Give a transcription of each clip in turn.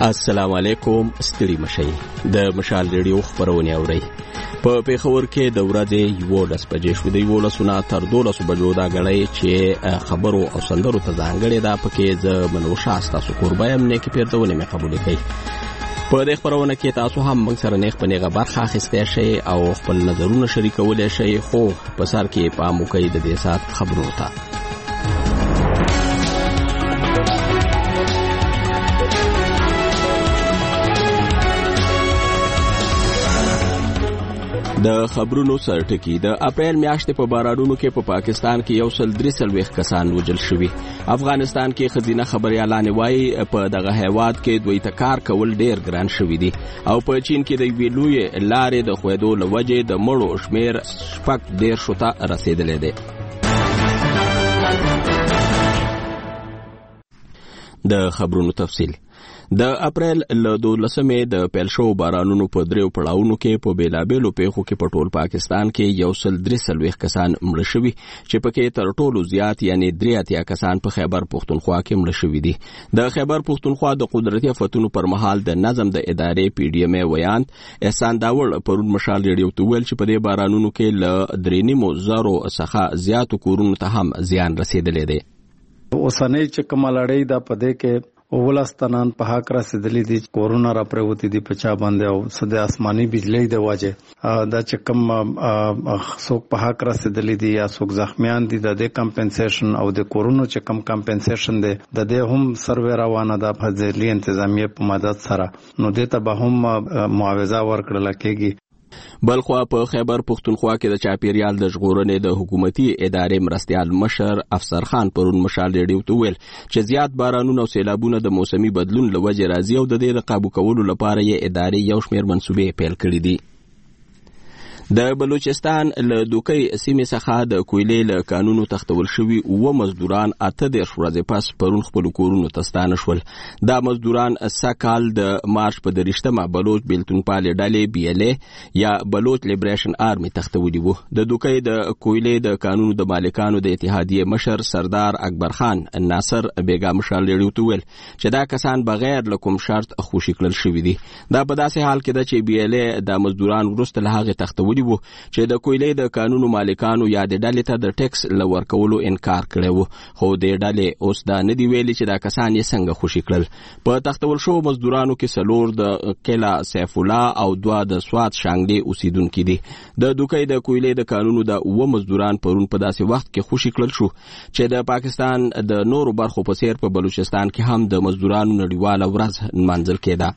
السلام علیکم. ستړي مشئ. د مشال ریډیو خبرونه اورئ. په پیښور کې د ورځې 11 بجې شو. د 11 تر 12 بجو دا غړې چې خبرو او سندرو ته ځانګړې ده. پکې ز منوشا تاسو قربایم نه کې پیردونه مې قبول کړئ. په دې خبرونه کې تاسو هم موږ سره نه خپلې برخه اخیستئ شئ او خپل نظرونه شریکولای شئ. خو په سر کې پام وکړئ د دې سات خبرونو ته. د خبرونو سرټکی. د اپریل میاشتې په بارانونو کې په پاکستان کې 143 کسان وژل شوي. افغانستان کې خزینه خبريالان وایي په دغه هیواد کې دوی ته کار کول ډیر ګران شوي دي او په چین کې د ویلوی لارې د خویدو لوجې د مړو شمیر شپږ ډیر شوته رسیدلې دي. د خبرونو تفصیل. د اپریل له 12 د پیل شو بارانونو په دریو پړاوونو کې په بیلابېلو پیښو کې په ټول پاکستان کې 143 کسان مړه شوي چې پکې تر ټولو زیات یعنی 83 کسان په خیبر پختونخوا کې مړه شوي دي. د خیبر پختونخوا د قدرتي آفتونو پر مهال د نظم د ادارې پی ډی ایم ای ویان احسان داوړ پرون مشال ریډیو ته ویل چې په دې بارانونو کې له 3.0 څخه زیاتو کورونو ته هم زیان رسیدلی دی. اوسنۍ چې کومه لړۍ ده په دې کې ولستانان په حق رسیدلی دي. کورونا را پروتي دي په چا باندې او سده آسماني بجلی د واجه دا چې کوم څوک په حق رسیدلی دي یا څوک زخمیان دي د کمپنسیشن او د کورونا چې کوم کمپنسیشن دي د دې هم سروې روانه ده په ځلې انتظامیه په مدد سره. نو دې ته به هم معاوضه ورکړل کېږي. بلخوا په خیبر پختونخوا کې د چاپیریال د ژغورنې د حکومتي ادارې مرستیال مشر افسر خان پرون مشال ریډیو ته ویل چې زیات بارانونه او سیلابونه د موسمي بدلون له وجې راځي او د دې د قابو کولو لپاره یې ادارې یو شمېر منصوبې پیل کړي دي. د بلوچستان له دوکۍ سیمې څخه د کویلې له قانونو تختول شوي 9 مزدوران 18 ورځې پس پرون خپل کورونو ته ستانه شول. دا مزدوران سکال د مارچ په 30 بلوچ بیلتونپالې ډلې بی ال ای یا بلوچ لیبریشن آرمي تختولي وو. د دوکۍ د کویلې د قانونو د مالکانو د اتحادیې مشر سردار اکبر خان ناصر بیګا مشال ریډیو ته ویل چې دا کسان بغیر له کوم شرط خوشي کړل شوي دي. دا په داسې حال کې ده چې بی ال ای د مزدوران وروسته له هغې تختولي وو چې د کویلې د قانونو مالکانو یا د ډلې ته د ټیکس لور کولو انکار کړی وو. خو د ډلې اوس دا نه دی ویلي چې دا کسان یې څنګه خوشي کړل. په تختول شو مزدورانو کې 4 د کلا سیف الله او 2 د سوات شانګلي اوسیدونکو دي. د دوکۍ د کویلې د قانونو د 9 مزدوران پرون په داسې وخت کې خوشي کړل شو چې د پاکستان د نورو برخو په څیر په بلوچستان کې هم د مزدورانو نړیواله ورځ نمانځل کېده.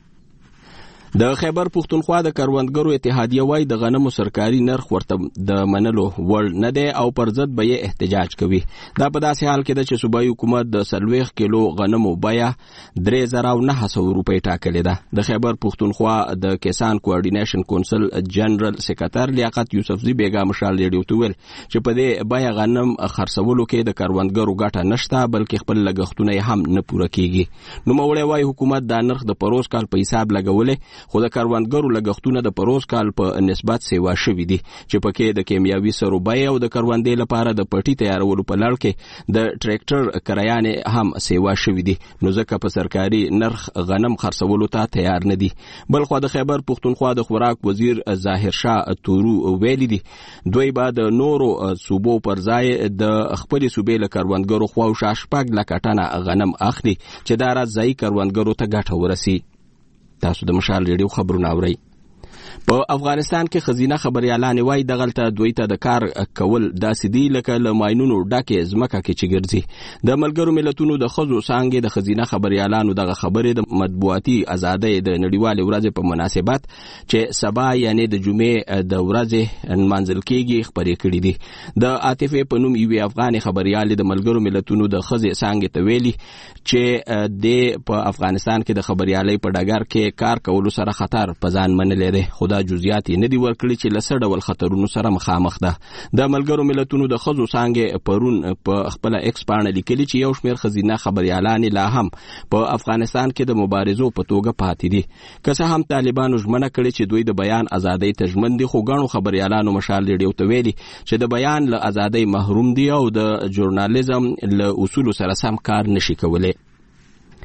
د خیبر پختونخوا د کروندګرو اتحادیه وای د غنمو سرکاري نرخ ورته د منلو وړ نه دی او پر ضد به یې احتجاج کوي. دا په داسې حال کې ده چې صوبایي حکومت د 40 کیلو غنمو بیه 3900 روپۍ ټاکلې ده. د خیبر پختونخوا د کسان کوارډینیشن کونسل جنرال سکرټر لیاقت یوسفزي بیګا مشال ریډیو ته ویل چې په دې بیه غنم خرڅولو کې د کروندګرو ګټه نشته بلکې خپل لګښتونه هم نه پوره کیږي. نو مولوی وای حکومت دا نرخ د پروز کال په حساب لګولې خو د کروندګرو لګښتونه د پروز کال په نسبت سیوا شوي دي چې پکې د کیمیاوي سرو بیه او د کروندې لپاره د پټي تیارولو په لړ کې د ټریکټر کرایانې هم سیوا شوي دي. نو ځکه په سرکاري نرخ غنم خرڅولو ته تیار نه دي. بلخوا د خیبر پختونخوا د خوراک وزیر ظاهر شاه تورو ویلي دي دوی به د نورو صوبو پر ځای د خپل صوبې له کروندګرو خواوشا 4 لکه ټنه غنم اخلي چې دا راز ځای کروندګرو ته ګټه ورسي. تاسو د مشال ریډیو خبرونه اورئ. په افغانستان کې خزینه خبريالان وای دغلته دوی ته د کار کول داسې دی لکه له ماینونو ډکه ځمکه کې چې ګرځي. د ملګرو ملتونو د خزو څانګې د خزینه خبريالانو دغه خبرې د مطبوعاتي ازادۍ د نړیوالې ورځې په مناسبت چې سبا یعنی د جمعې د ورځې نمانځل کېږي خبرې کړې دي. د عاطفه په نوم یو افغان خبريال د ملګرو ملتونو د خزې څانګې ته ویلي چې د په افغانستان کې د خبريالۍ په ډګر کې کار کولو سره خطر په ځان منلې ده. خدا جزئیات نه دی ورکړي چې لسه ډول خطرونو سره مخامخ ده. د ملګرو ملتونو د خزو څانګې پرون په خپل ایکس باندې لیکلي چې یو شمېر خزینه خبريالان لا هم په افغانستان کې د مبارزو په توګه پاتې دي. که څه هم طالبانو ژمنه کړې چې دوی د بیان ازادۍ ته ژمن دي خو ګڼو خبريالانو مشال ریډیو ته ویلي چې د بیان له ازادۍ محروم دي او د ژورنالیزم له اصول سره سم کار نشي کولای.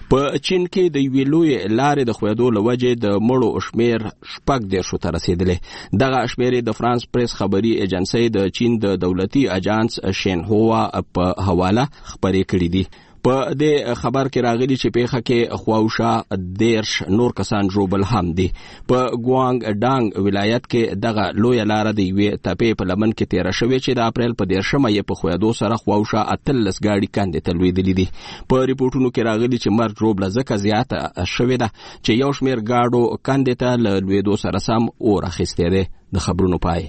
په چین کې د یوې لویې لارې د ښویېدو له وجې د مړو شمېر 14 ته رسېدلی. دغه شمېرې د فرانس پریس خبري ایجنسۍ د چین د دولتي اجانس شینهوا په حواله خبرې کړې دي. په دې خبر کې راغلي چې پیښه کې خواوشا 10 نور کسان ژوبل هم دي. په ګوانګ ډانګ ولایت کې دغه لویه لاره د یوې تپې په لمن کې تیره شوې چې د اپریل په 13 یې په ښویېدو سره خواوشا 18 ګاډي کندې ته لوېدلي دي. په ریپورټونو کې راغلي چې مرګ ژوبله ځکه زیاته شوې ده چې یو شمېر ګاډو کندې ته له لوېدو سره سم اور اخیستی دی. د خبرونو پای.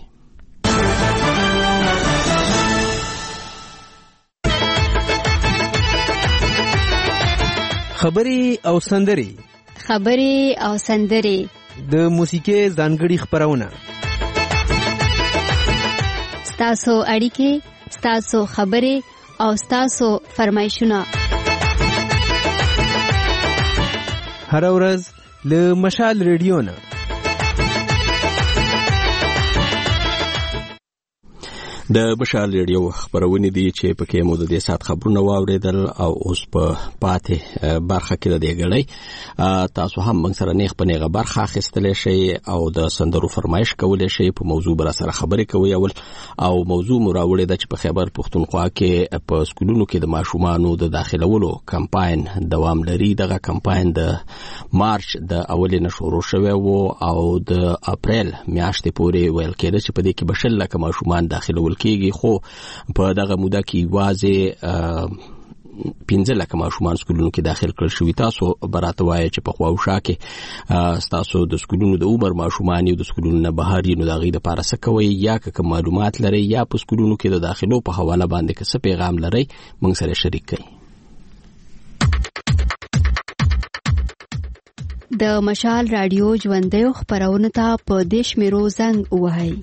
خبري او سندري د موسیقي ځانګړي خبرونه، ستاسو اړیکې، ستاسو خبرې او ستاسو فرمایشونه هر ورځ له مشال ریډیو نه. د مشال ریډیو خبرونه دي چې پکې مو د دې سات خبرونه واوریدل او اوس په پاتې برخه کې د دې غړي تاسو هم موږ سره نیغ په نیغه برخه اخیستلی شئ او د سندرو فرمایش کولی شئ. په موضوع بر سره خبرې کوي او موضوع مو راوړې ده چې په خیبر پښتونخوا کې په سکولونو کې د ماشومانو د داخلولو کمپاین دوام لري. دغه کمپاین د مارچ د اولې نه شروع شوی و او د اپریل میاشتې پورې ویل کېده چې په دې کې بشل لکه ماشومان داخلول کېږي، خو په دغه موده کې یوازې 15 لکه ماشومان سکولونو کې داخل کړل شوي. تاسو براته وایي چې په خواوشا کې تاسو د سکولونو د عمر ماشومان یو د سکولونو نه بهر یې نو د هغې دپاره څه کوئ، یا که معلومات لرئ یا په سکولونو کې د داخلو په حواله باندې که څه پیغام لرئ موږ سره شریک کړئ. د مشال رادیو ژوندیو خبرونه ته په دې شمیرو زنګ ووهئ: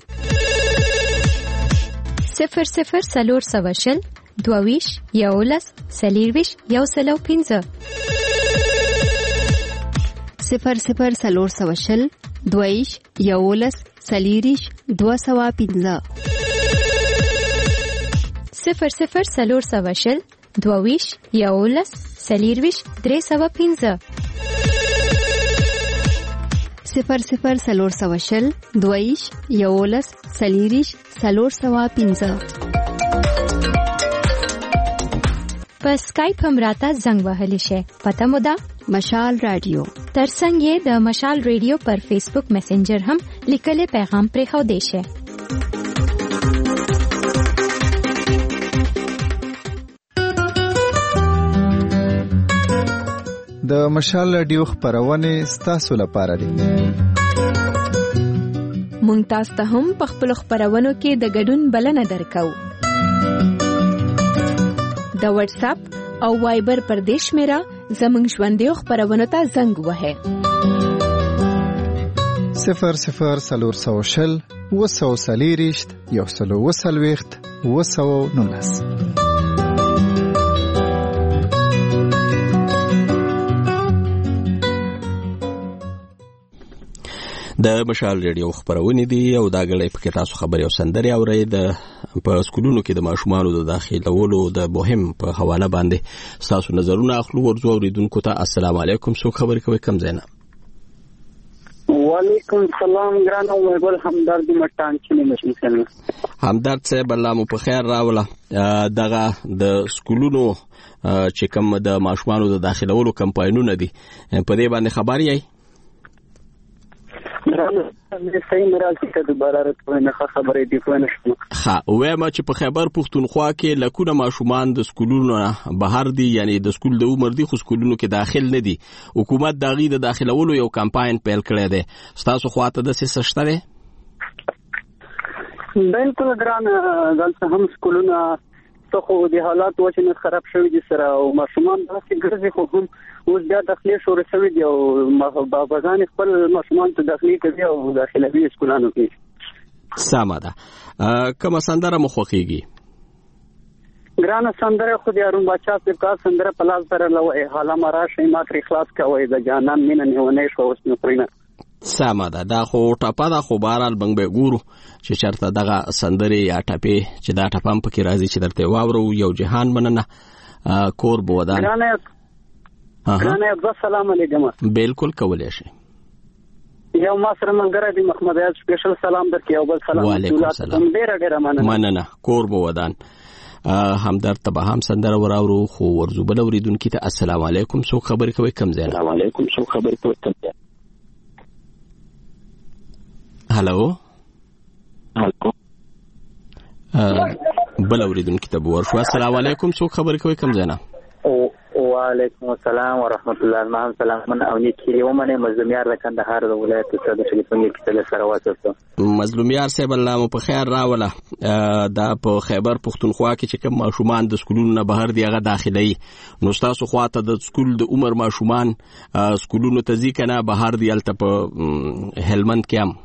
00 440 22 11 40 105 00 440 22 11 40 205 00 440 22 11 40 305 00 440 22 11 40 305. په سکایپ هم راته زنګ وهلی شي. پته مو ده مشال رادیو. ترڅنګ یې د مشال ریډیو پر فیسبوک میسنجر هم لیکلي پیغام پرېښودی شي. د مشال رادیو خبرونه ستاسو لپاره دي. مونږ تاسو ته هم په خپل خبرونو کې د ګډون بلنه درکو. د واتس اپ او وایبر پر دیش میرا زمونږ ژوندیو خبرونو ته زنګ وهه. 00 440 240 140 219. د مشال ریډیو خبرونه دي او دا غړي په کې تاسو خبري او سندري اورئ. د په سکولونو کې د ماشومانو د داخلولو د مهم په حواله باندې تاسو نظرونه اخلو. ورځو اوریدونکو ته السلام علیکم. څو خبري کوي کم زینا؟ وعلیکم السلام. ګران او محبوب همدرد مټان چې مشم همدرد صاحب الله مو په خیر راوله. دغه د سکولونو چې کوم د ماشومانو د داخلولو کمپاینونه دي په دې باندې خبري یې صحیح مرال چې دوباره راځي نه خبرې دی خو نه شم. وایم چې په خیبر پښتونخوا کې لکونه ماشومان د سکولونو بهر دي، یعنی د سکول د عمر دي خو سکولونو کې داخل نه دي. حکومت دغه د داخلولو یو کمپاین پیل کړی دی. تاسو خواته د څه شته دی؟ بالکل ګران دلته هم سکولونه څه خو د حالات وجه نه خراب شوی دي سره او ماشومان داسې ګرځي خو هم اوس بیا داخلي شروع شوی دی او باباګان خپل ماشومان ته داخلي کوي او داخلوي سکولانو کې. سمه ده. کومه سندره مو خوښیږي؟ ګرانه سندره خو د ارون بچا په کار سندره پلاس سره لوي حالا مرا شي ما تر اخلاص کوي د جانان مين نه ونه شو اوس نو پرینه. سمه ده. دا خو ټاپه ده خو بهرال بنګ به ګورو چې چرته دغه سندري یا ټاپه چې دا ټاپم پکې راځي چې درته واورو. یو جهان مننه کور بودان. ګرانه د سلام علیکم. بالکل کولای شي. یو ما سره ملګری دی محمد عیاض سپیشل سلام درکې او بل سلام. وعلیکم السلام. ډیره مننه. کور مو ودان. همدرد ته به هم سندره وراورو خو ورزو بل اوریدونکي ته السلام علیکم څوک خبرې کوي کم ځای. السلام علیکم څوک خبرې کوي کم ځای. هالو بل اوریدونکي ته به ورشو. السلام علیکم څوک خبرې کوي کم ځای نه. وعلیکم السلام ورحمت الله. ما هم سلامونه او نیکی ومنه. مظلومیار د کندهار د ولایت څخه د ټلیفون کې تل سره واسطه. مظلومیار صاحب الله مو په خیر راوله. دا په خیبر پختونخوا کې چې کوم ماشومان د سکولونو نه بهر دی هغه داخلي نو تاسو خواته د سکول د عمر ماشومان سکولونو ته ځي کنه بهر دی الته په هلمند کې هم.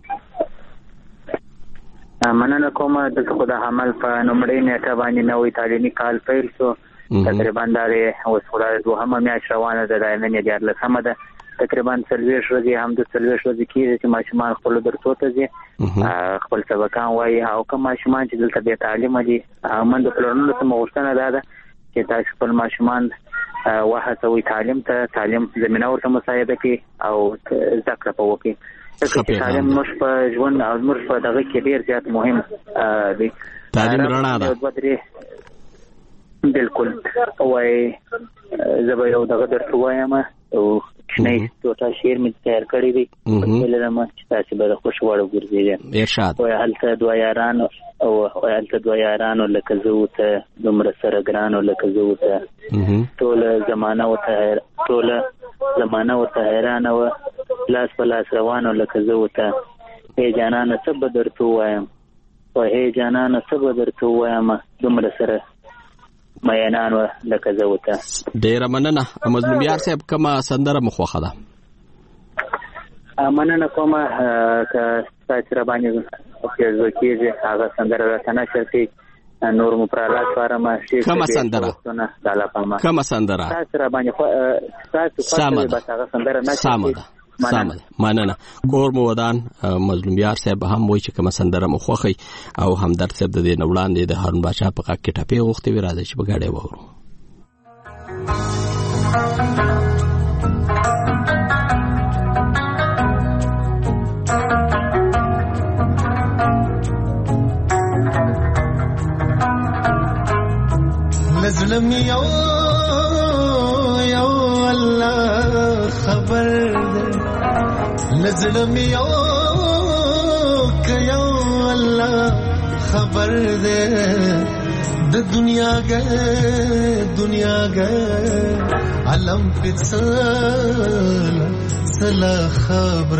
مننه کوم د خدای عمل په نومړی نیټه باندې نوې تعلیمي کال پیل شو. تقریبا دا اوس خدای دوهمه میاشت روانه ده. د نن 14مه ده. تقریبا 40 ورځې هم د 40 ورځې کې چې ماشومان خپل درسو ته ځي خپل سبقان وایي او کوم ماشومان چې دلته بې تعلیمه دي من د پلانونو ته مغوښتنه ده چې تاسو خپل ماشومان وهڅوئ تعلیم زمینه ورته مساعده کړي او زده کړه وکړي. تعلیم موږ په ژوند او موږ په دغه کې ډېر زیات مهم دی. تعلیم رڼا ده. بالکل وای زبر یو دغه درته وایم او شنه ټوټه شعر مې تیار کړی دی ولرم چې تاسو به خوشاله وګرځئ. ارشاد. وای هلته دوه یارانو لکه زه ته دومره سره ګرانو لکه زه ته ټول زمانہ ورته حیرانه و لاس په لاس روانو لکه زه ته هی جانانه څه به درته وایم وای جانانه څه به درته وایم دومره سره مینان و لکه زه وته. ډیره مننه. مظلومیار صاحب کومه سندره مخوخه ده؟ مننه کومه که تاسو را باندې خو کېږي هغه سندره راته نشر کړي نور مو پر لاس فارمه شي. کومه سندره؟ کومه سندره؟ تاسو را باندې تاسو بس هغه سندره نشر کړي. سامه مننه. کور مو ودان. مظلومیار صاحب هم وایي چې کومه سندره مخوخی او همدرد صاحب د دې نوړاندې د هارون بادشاه په غږ کې ټپې غوښتې وي. راځي چې بغاړې وورو. لزلم یو الله خبر لزلم یو کيو الله خبر دے د دنیا گئے علم پسلا خبر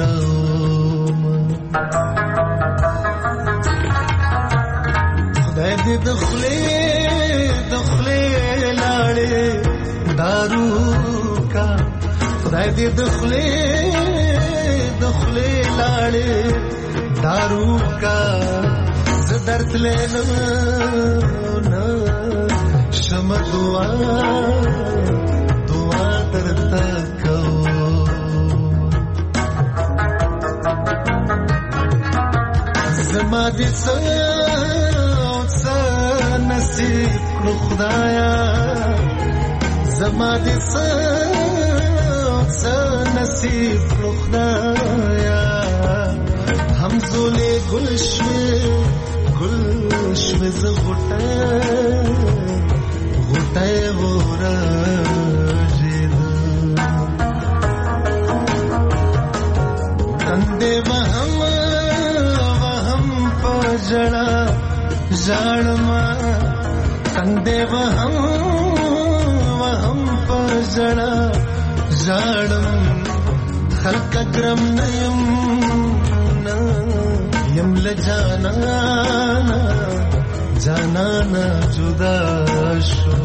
خدای دې دخلے لاړې دارو کا خدای دې دخلے لاړې دارو کا زدرت لینا شم دعا درتا کو زما دې نصیب کړو خدایا زما دې نصیب کړو خدایا همزولې گلشوي غټه ورجید کندې وهم پجړه ژړما کندې وهم پجړه ژړم خلق کرم نیم یم لجانا جدا شو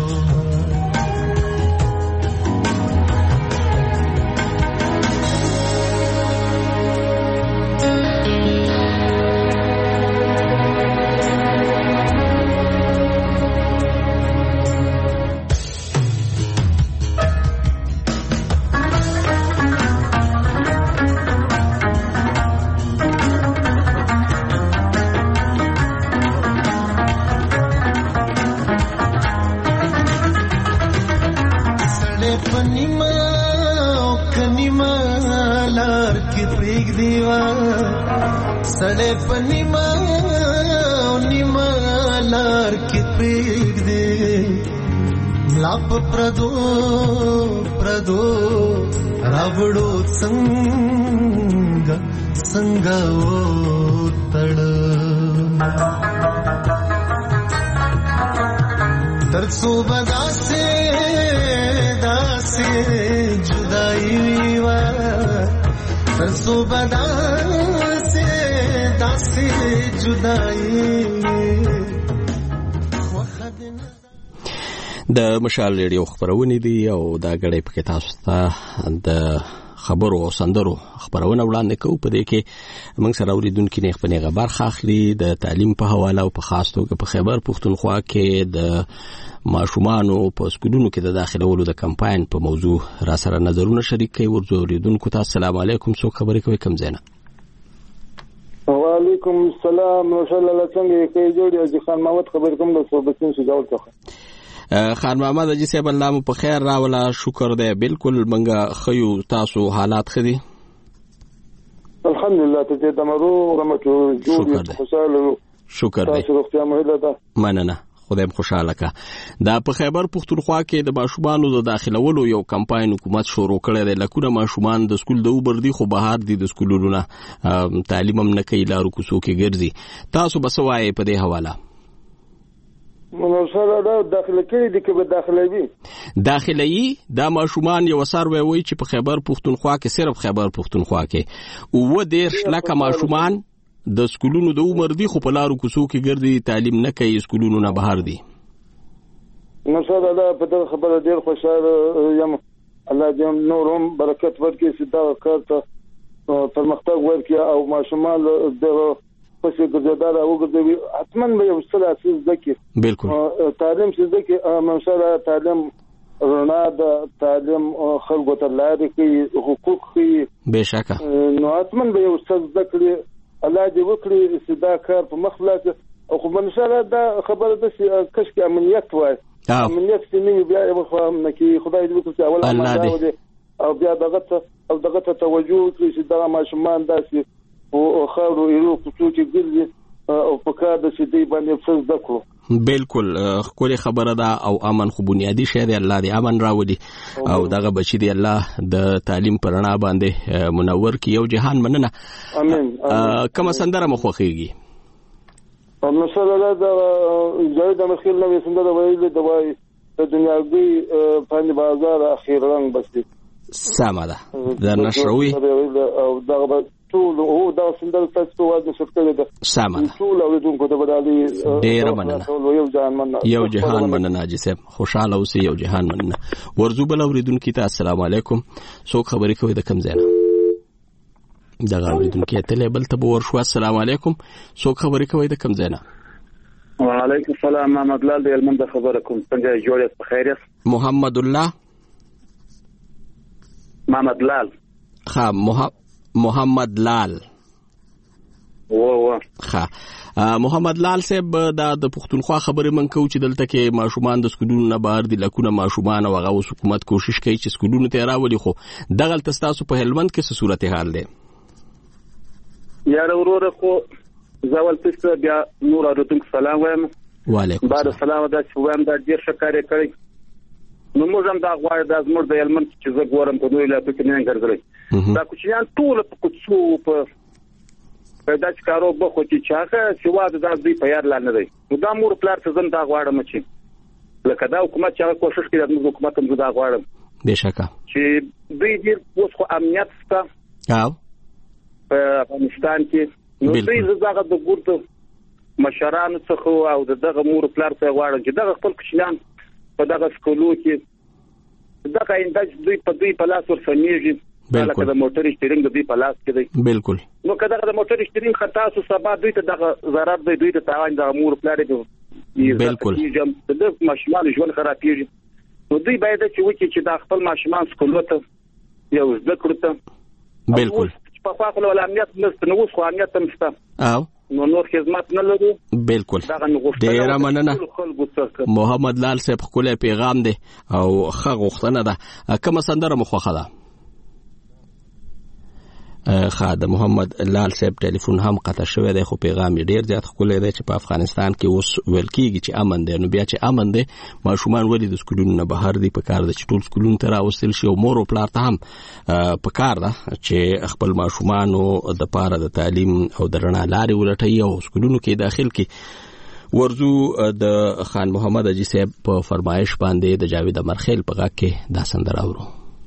سړې په نیمه لار کې پرېږدې ملا په پردو راوړو څنګه وتړ تر څو به داسې جدایي وه تر څو به داسې جدایي د مشال ریډیو خبرونه دي او دا غړې په تاسو ته د خبرو او سندرو خبرونه وړاندې کوو. په دې کې موږ سره اوریدونکو نه خپل برخه اخلي د تعلیم په حواله او په خاص توګه په خیبر پختونخوا کې د ماشومانو په سکولونو کې د داخلولو د کمپاین په موضوع را سره نظرونه شریک کوي. ورته اوریدونکو ته السلام علیکم، څوک خبرې کوي کوم ځای نه؟ وعلیکم السلام، ماشاء الله څنګه کې جوړ یو خان محمد خبر کوم د صوبتین شجاعت څخه. خان محمد اجي صاحب الله مو په خیر راولا، شکر دی. بالکل منګه خيو تاسو حالات خدي الحمدلله ته د مرو رمټو جوړ خوشاله شکر دی تاسو روغتیا مهله ده مننه خدای خوشاله کا. دا په خیبر پختونخوا کې د ماشومانو د داخلولو یو کمپاین حکومت شروع کړی دی. لکونه ماشومان د سکول د اوبر دي خو بهر دي د سکولونو نه تعلیم هم نه کوي، لارو کوڅو کې ګرځي. تاسو بس وایي په دې حواله منوسره دا داخله کې دي کې به داخلي دا ماشومان یو سروي وای چې په خیبر پختونخوا کې صرف خیبر پختونخوا کې او ډېر لکه ماشومان د سکولونو د عمر دي خو په لارو کوڅو کې ګرځي، تعلیم نه کوي، سکولونو نه بهر دي. منوسره دا په دغه خبره ډېر خوشاله یم. الله دې نورم برکت ورکړي چې دا کار ته پرمختګ ورکړي او ماشومان دغه پسې ګرځیدل او ګرځوي. حتمن به یو څه اساس ذکر بالکل تعلیم څه ذکر منوسره تعلیم رڼا د تعلیم خلکو ته لارې کوي، حقوق کوي بهشکه. نو حتمن به یو څه ذکر الله دې وکړي چې دا کار په مخ لاړ او خو منوسره دا خبره ده چې کشکې امنیت وای امنیت چې نه بیا یو فهم نه کی خدای دې وکړي اول امانه او بیا دغه توجه کوي چې دا ماشومان داسي او خاورو ایرو کوڅو کې ګرځي او په کار د سیدی باندې فرض دکړو. بالکل خوري خبره ده او امن خو بنیادی شی دی، الله دې امن راوړي او دغه بچی دی الله د تعلیم پرنا باندې منور کی. یو جهان مننه امين. کوم سندره مخوخیږي؟ نو سره دا زید مخیل نو سندره ویل د وای د دنیاوی په بازار اخیر رنگ بس سمه ده د نشروي او دغه ټول او دا سندره تاسو واځي شکل ده سمه ټول اوریدونکو ته بدالي ډیر مننه یو جهان مننه جسم خوشاله اوسې یو جهان مننه. ورزو بل اوریدونکو ته السلام علیکم، څوک خبرې کوي د کوم ځای نه؟ دغه اوریدونکو ته بل ته ورشو السلام علیکم، څوک خبرې کوي د کوم ځای نه؟ وعلیکم السلام، محمد لال دی المنده خبره کوم. څنګه جوړه په خیر یاست؟ محمد لال محمد لال محمد لال صاحب دا د پختونخوا خبرې من کو چې دلته کې ماشومان د سکولونو نه بهر دي، لکونه ماشومان او هغه حکومت کوشش کوي چې سکولونو ته راولي، خو دغه تاسو په هلمند کې څه صورتحال دی؟ یاره وروره خو زول پسته بیا نور اورتونکو سلام وایم. وعلیکم بعد السلام دا چې وایم دا ډیر ښه کار کوي. نو موږ هم دا غواړو دا زموږ د هلمند چې زه ګورم په دوی علاقو کې نه ګرځي دا کوچیان ټول په کوڅو په پیدا چې کارو بخو چې چاغه سیواده دا دوی په یار لاندې دی. نو دا مور پلار ته زم دا غواړم چې لکه دا حکومت چې کوشش کوي د حکومت هم دا غواړم بهشکه چې دوی دې اوس خو امنیت ستا او په افغانستان کې نو دوی زغه د ګورت مشرانو څخه او دغه مور پلار ته غواړم چې دغه خپل کوچیان په دغه سکولو کې دغه انداز دوی په لاس ورسمېږي لکه د موټر شټرینګ د دوی په لاس کې دی. بالکل نو کله د موټر شټرینګ خطا سو سبا دوی ته دغه ضرر دی، دوی ته تاوان د امور پلار دی. بالکل د ماشومان ژوند خرابېږي. نو دوی باید چې وکړي چې د خپل ماشومان سکولو ته یو زده کړو ته بالکل په خپل امنیت نشته، نو اوس خو امنیت هم شته او نو نور خدمت نه لرو. بالکل ډیر مننه محمد لال صاحب، خپل پیغام دی او ښه غوښتنه ده. کومه سندره مخوخه ده؟ د محمد لال صاحب ټلیفون هم قطع شوی دی خو پیغام یې ډیر زیات ښکلی دی چې په افغانستان کې اوس ویل کېږي چې امن دی. نو بیا چې امن دی ماشومان ولې د سکولونو نه بهر دي؟ په کار ده چې ټول سکولونو ته راوستل شي او مور او پلار ته هم په کار ده چې خپل ماشومانو د پاره د تعلیم او د رڼا لارې ولټوي او سکولونو کې داخل کړي. ورزو د خان محمد اجي صاحب په فرمایش باندې د جاوید امرخیل په غږ کې دا سندره اورو.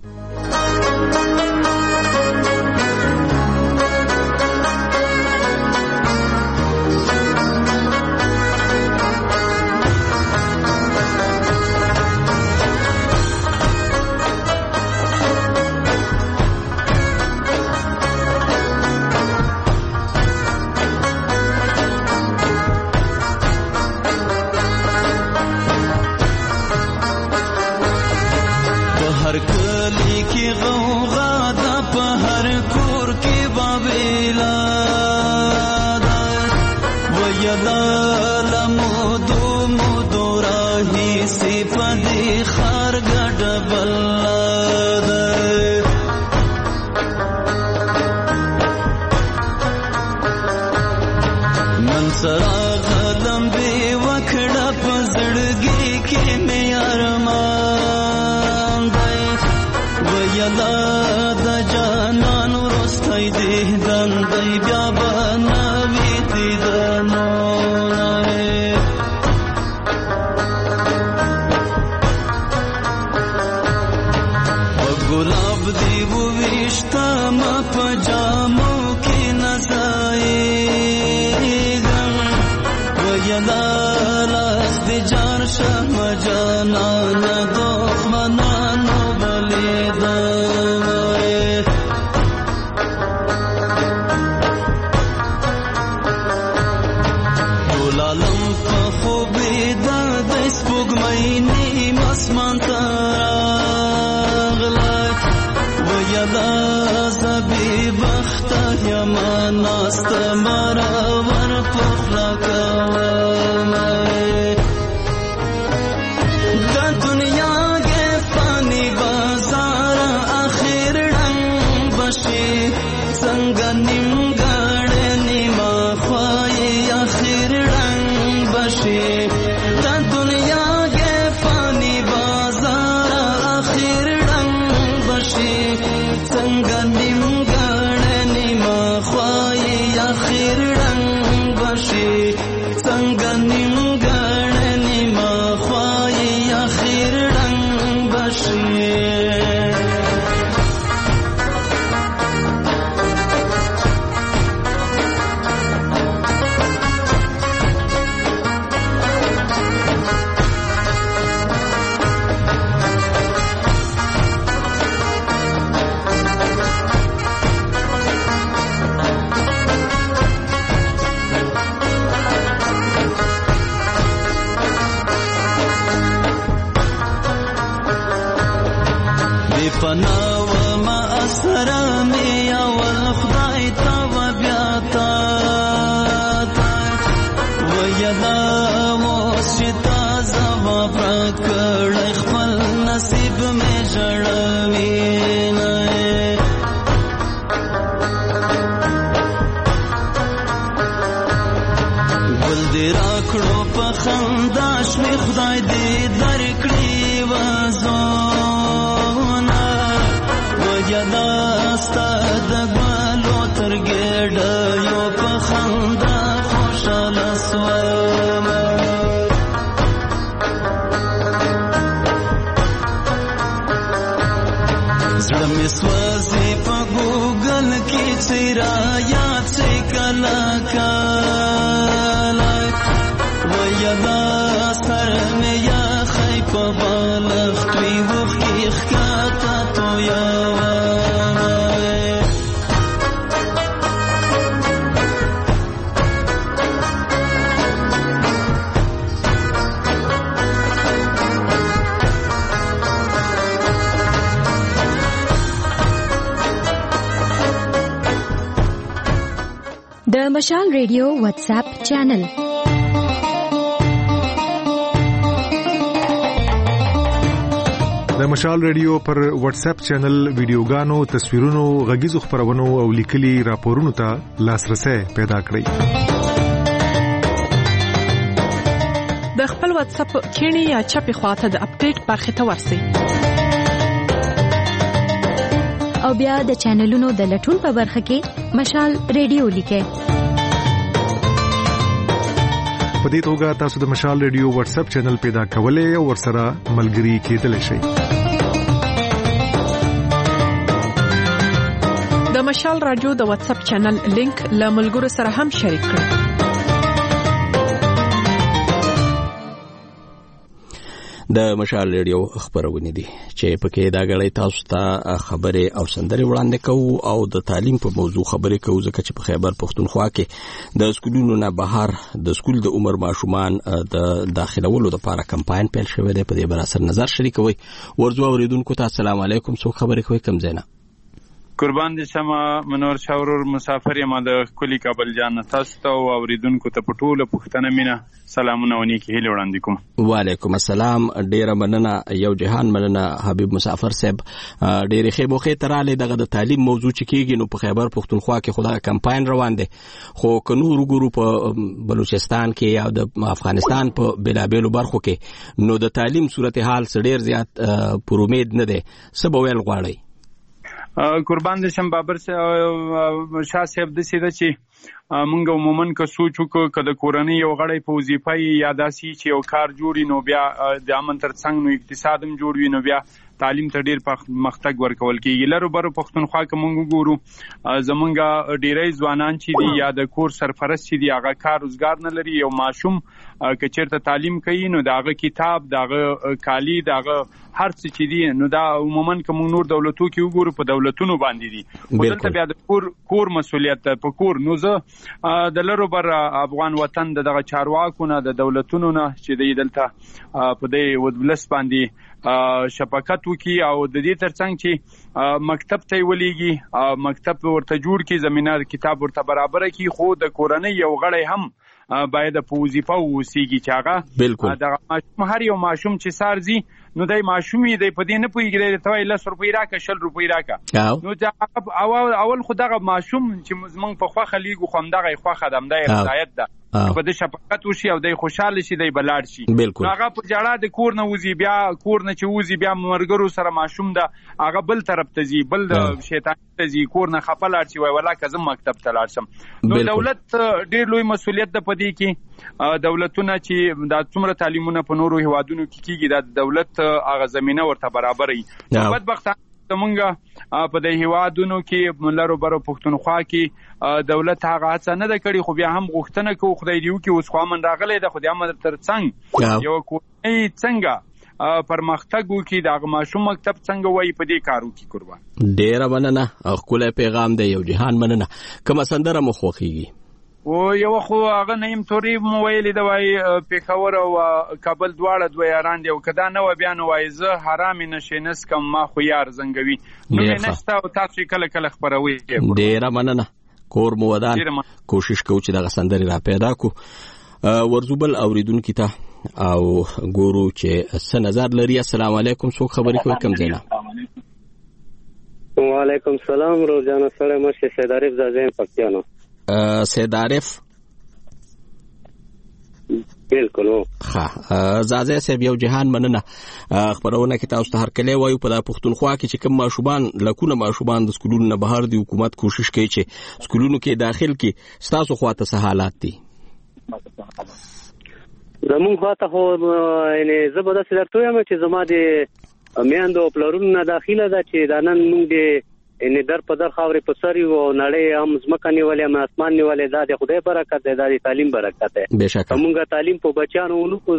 د مشال ریډیو واتس اپ چینل د مشال ریډیو پر واتس اپ چینل ویډیوګانو، تصویرونو، غږیزو خبرونو او لیکلي راپورونو ته لاسرسي پیدا کړئ. د خپل واتس اپ کینی یا چپی خواته د اپډیټ برخه ته ورسئ. او بیا د چینلونو د لټون په برخه کې مشال ریډیو لیکئ. په دې توګه تاسو د مشال ریډیو واتس اپ چینل پیدا کولای او ورسره ملګري کېدلی شئ. د مشال رادیو د واتس اپ چینل لینک له ملګرو سره هم شریک کړئ. د مشال ریډیو خبرونه دي چې پکې دا غړې تاسو ته خبره او سندري وړاندې کوو او د تعلیم په موضوع خبرې کوو، ځکه چې په خیبر پښتونخوا کې د سکولونو نه بهر د سکول د عمر ماشومان د داخلولو لپاره کمپاین پیل شوی دی. په دې بر اثر نظر شریکوي. ورځو اوریدونکو ته السلام علیکم. څو خبرې کوي کم زینا قربان دي شمه منور شاورور مسافر یم د کلی کابل جان تاسو ته او اوریدونکو ته پټوله پښتنه مینا سلامونه ونی کې هیله وړاندې کوم. وعلیکم السلام. ډیره مننه یو جهان مننه حبیب مسافر صاحب. ډیره خیبوخه تراله دغه د تعلیم موضوع چې کیږي نو په خیبر پښتونخوا کې خدای کمپاین روان دي، خو کنور ګورو په بلوچستان کې یا د افغانستان په بلابلو برخو کې نو د تعلیم صورتحال ډیر زیات پر امید نه ده. سبا ویل غواړي قربان دي شم بابر شاه صاحب د سیده چې مونږ عموما که سوچ وکړو که د کورنۍ یو غړی په وظیفه یا داسې چې یو کار جوړي نو بیا د امن ترڅنګ نو اقتصاد هم جوړ وي، نو بیا تعلیم ته ډیر مختګ ورکول کیږي. لرو برو پښتونخوا کې مونږ ګورو زمونږ ډیری ځوانان چې دي یا د کور سرپرست چې دي هغه کار روزګار نه لري. یو ماشوم که چیرته تعلیم کوي نو داغه کتاب، داغه کالی، داغه هر څه چې دي نو دا عموما کوم نور دولتو کې وګورو په دولتونو باندې دي. ودلته بیا د کور مسؤلیت په کور نو زه د لرو بر افغان وطن دغه چارواکو نه د دولتونو نه چې د دلته په دې ودلس باندې شفقت وکي او د دې ترڅنګ چې مکتب ته ولېږي، مکتب ورته جوړ کی، زمينه کتاب ورته برابر کی، خو د کورنۍ یو غړی هم باید په وظیفه ووسیږي چې هغه د هر یو ماشوم چې سارزي نو دای ماشومي دی په دې نه پويږي ته 10 روپۍ راکا 20 روپۍ راکا نو اول خدغه ماشوم چې زمنګ په خوخه لیګو خو همدغه خوخه دم د هدایت ده په دې شفقت وشي او د خوشاله شي د بلاړ شي. هغه په جړه د کور نه وزي، بیا کور نه چې وزي بیا مرګرو سره ماشوم ده هغه بل طرف ته زی، بل شیطان ته زی، کور نه خپل ارچي وای ولا کزم مکتب ته لاړ شم. نو دولت ډیر لوی مسؤلیت ده پدې کې. دولتونه چې د څومره تعلیمونه په نورو هوادونو کې کیږي د دولت هغه زمينه ورته برابرې. بدبخت زمونږه په دې هوادونو کې ملرو برو پښتونخوا کې دولت هغه څه نه د کړي، خو بیا هم غوښتنه کوي خدای دیو کې اوس خو من راغلی د خدای امر ترڅنګ یو کوی څنګه پرمختګ وکړي د ماشوم مکتب څنګه وای په دې کارو کې قربان. ډیر مننه. خپل پیغام دی یو جهان مننه. کوم سندره مخ خوخیږي او یو خو هغه نیم توري موبایل دی وای پیښور او کابل دواړه دوه یاران دی او کدا نو بیان وای زه حرام نشینس کم ما خو یار زنګوي نو نشته او تاسو کله کله خبروي. ډیر مننه. کور مو ودان کوشش کوو چې دغه سندري را پیدا کو. ورزوبل اوریدونکو ته او ګورو چې څه نظر لري. السلام علیکم. څو خبرې کوي کم زینا؟ وعلیکم السلام. روزانه سره مشه سید عارف زازین پکتیانو. سید عارف بالکل ها زازه سیب یو جهان مننه. خبرونه کې تاسو ته هر کله وایو په پښتونخوا کې چې کوم ماشومان لکونه ماشومان د سکولونو نه بهر دي، حکومت کوشش کوي چې سکولونو کې داخل کې تاسو خواته څه حالات دي؟ زمون خواته خو یعنی زبردست درته یم چې زما د میاندو پلرونو نه داخله ده چې دا نن موږ د ان در په در خاورې په سر یو نړۍ هم ځمکه نیولې هم اسمان نیولې، دا د خدای برکت دی، دا د تعلیم برکت دی. موږ تعلیم په بچانو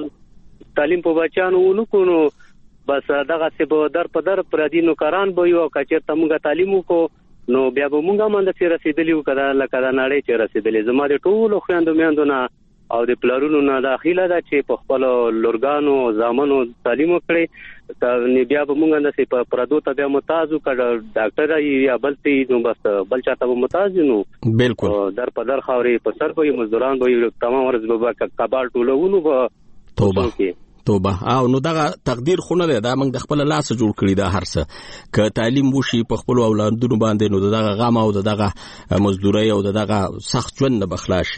ونکو نو بس دغه څه به در په در پر دي نوکران به یو کچېرته موږ تعلیم وکړو نو بیا به موږ هم د چې رسیدلی وکړه لکه دا نړۍ چې رسیدلی. زما د ټولو خویندو میاندو نه او د پلرونو نه داخله ده چې په خپل لورګانو زامنو تعلیم وکړي. بیا به موږ نه سي په پردو ته بیا متازو کړه ډاکټر یا بلتي نو بس بل چاته به متازو نو بالکل در په در خاورې په سر به مزدوران به تمام ورځ به کبال ټولونو به توبه توبه او نو دغه تقدیر خونه ده دا موږ د خپل لاس جوړ کړی دا هرڅه ک تعلیم وشي په خپل اولادونو باندې نو دغه غم او دغه مزدوري او دغه سخت ژوند نه بخلاشي.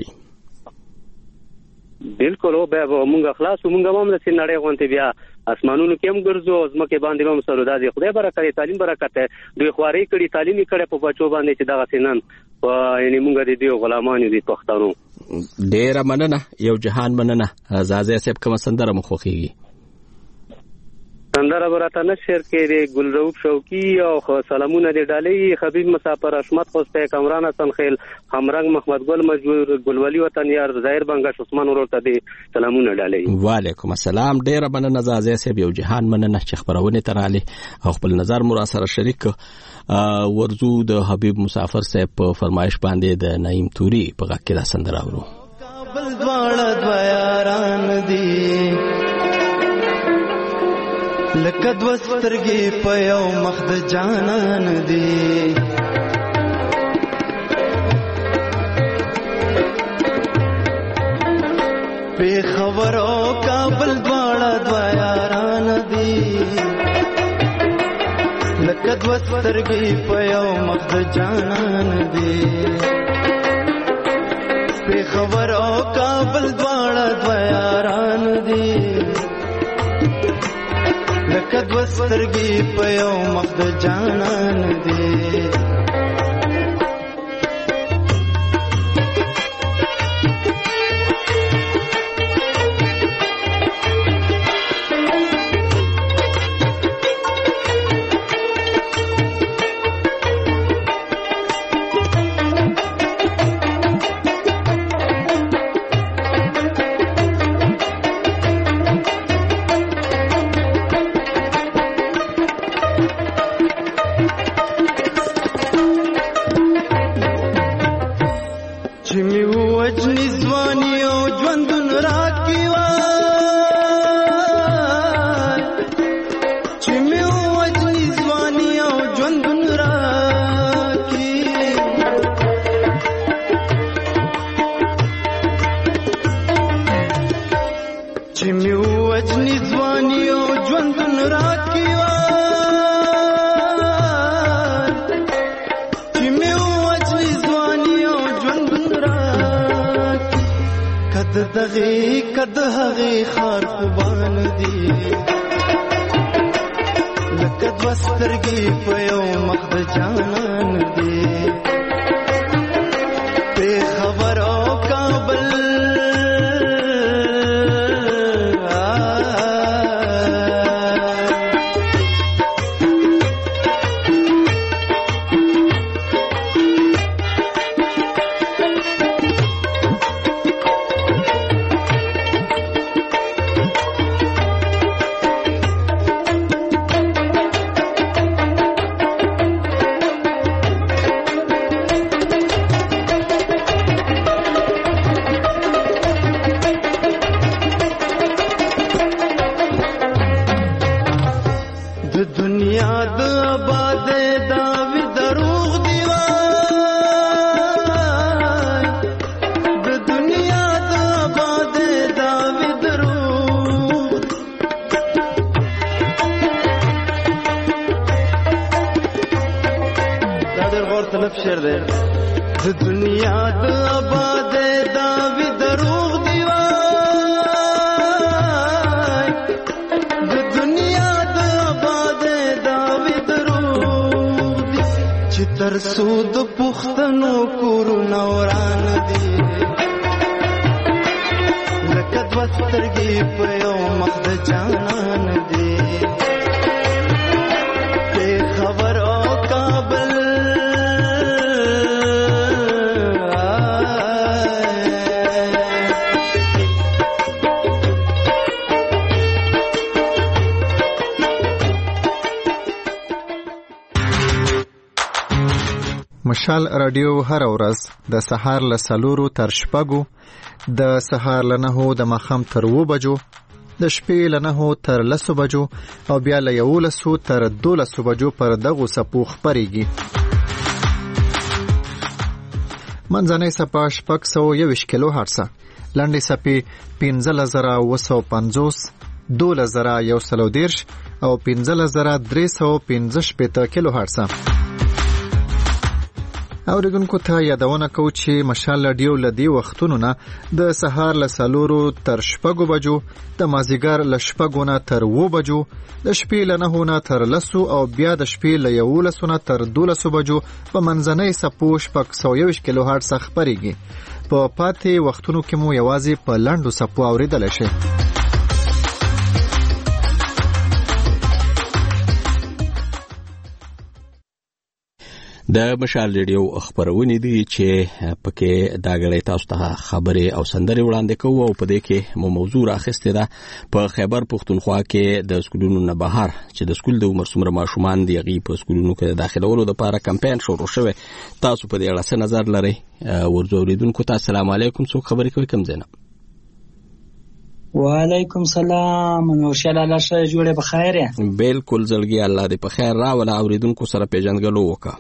بالکل او به موږ خلاص موږ هم د سینړې غونته بیا اسمانونو کې هم ګرځو ځمکه باندې هم سره د خدای برکت تعلیم برکت دوی خواري کړي تعلیمي کړي په بچو باندې چې دغه سینن یعنی موږ د دې غلامان دي پښتنو. ډیر مننه یو جهان مننه زازه صاحب کوم سندره مخوخيږي سندره براته نشر کې د ګلروب شوقي او سلامونه د ډالۍ حبیب مسافر اشمت خوسته کمران حسن خیل همرنګ محمد ګل مجبور ګلولي وطن یار ظاهر بنگش عثمان ورته د سلامونه ډالۍ. وعلیکم السلام ډیر مننه زازه صاحب یو جهان مننه چې خبرونه تراله او خپل نظر مو سره شریک ورزو د حبیب مسافر صاحب په فرمایش باندې د نعیم توري په غږ کې دا سندره اورو. کابل دواړه دویاران دي لکه دوه سترګې په یو مخ د جانان دي پېښور او کابل دواړه دویاران دي لکه دوه سترګې په یو مخ د جانان دي پېښور او کابل دواړه دویاران دي لکه دوه سترګې په یو مخ د جانان دي کد هغه خار خوبان دي لکه دوه سترګې په یو مخ د جانان دي پېښور او کابل سود پختنو کورونه وران دي لکه دوه سترګې په یو مخ د جانان دي پېښور او کابل مشال رادیو هر ورځ د سهار له 4 تر 6 د سهار له 9 د ماښام تر 2 بجو د شپې له 9 تر 10 بجو او بیا له 11 تر 12 بجو پر دغه سپو خبريږي. منځنۍ سپا 621 کیلو هرتز، لنډې سپې 15950 12130 او 15315 کیلو هرتز. اوریدونکو ته یادونه کوو چې مشال رادیو لدی وختونو نه د سهار ل 4 تر 6 بجو، د مازیګر ل 6 نه تر 7 بجو، د شپې ل 9 نه تر 10 او بیا د شپې ل 11 نه تر 12 بجو په منځنۍ سپو 121 کیلو هرتز خبريږي. په پاتې وختونو کې مو یوازې په لاندو سپو اوریدل شي. د مشال ریډیو خبرونه دي چې پکې دا غړې تاسو ته خبرې او سندرې وړاندې کوو او په دې کې مو موضوع راخسته ده په خیبر پختونخوا کې د سکولونو نه بهر چې د سکول د عمر څومره ماشومان دي غي په سکولونو کې داخلولو لپاره کمپاین شروع شوی. تاسو په دې اړه څه نظر لرئ؟ ورزوریدونکو ته السلام علیکم. څوک خبرې کوي کوم ځای نه؟ وعلیکم السلام. نو شاله الله شه جوړه بخیر. بالکل زړګي الله دې په خیر راوله. اوریدونکو سره پیژنګلو وکړه.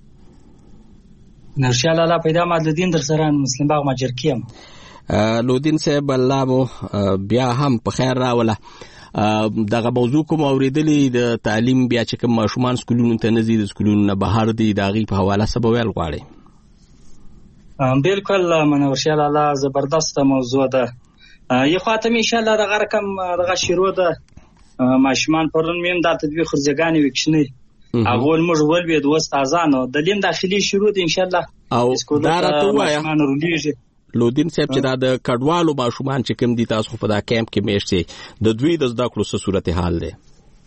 نرشال الله پیدا مدلدین در سره مسلم باغ ماجر کیم. لودین صاحب الله مو بیا هم په خیر راوله. دغه موضوع کوم اوریدلې د تعلیم بیا چې کوم ماشومان سکولونو ته نزيد سکولونو نه بهر دي داغي په حواله سبب ویل غواړي. بالکل منورشال الله زبردست موضوع ده. یو خاطر ان شاء الله دغه رقم دغه شروع ده ماشومان پرون میم د تدبیر خرجګانی وکښنی اول موږ ولوي د استادانو د لیم داخلي شروع دي ان شاء الله او دا راته وایا لودین صاحب چې دا د کډوالو ماشومان چې کوم دي تاسو په دا کیمپ کې میشته د دوی د زده کړو څه صورتحال ده؟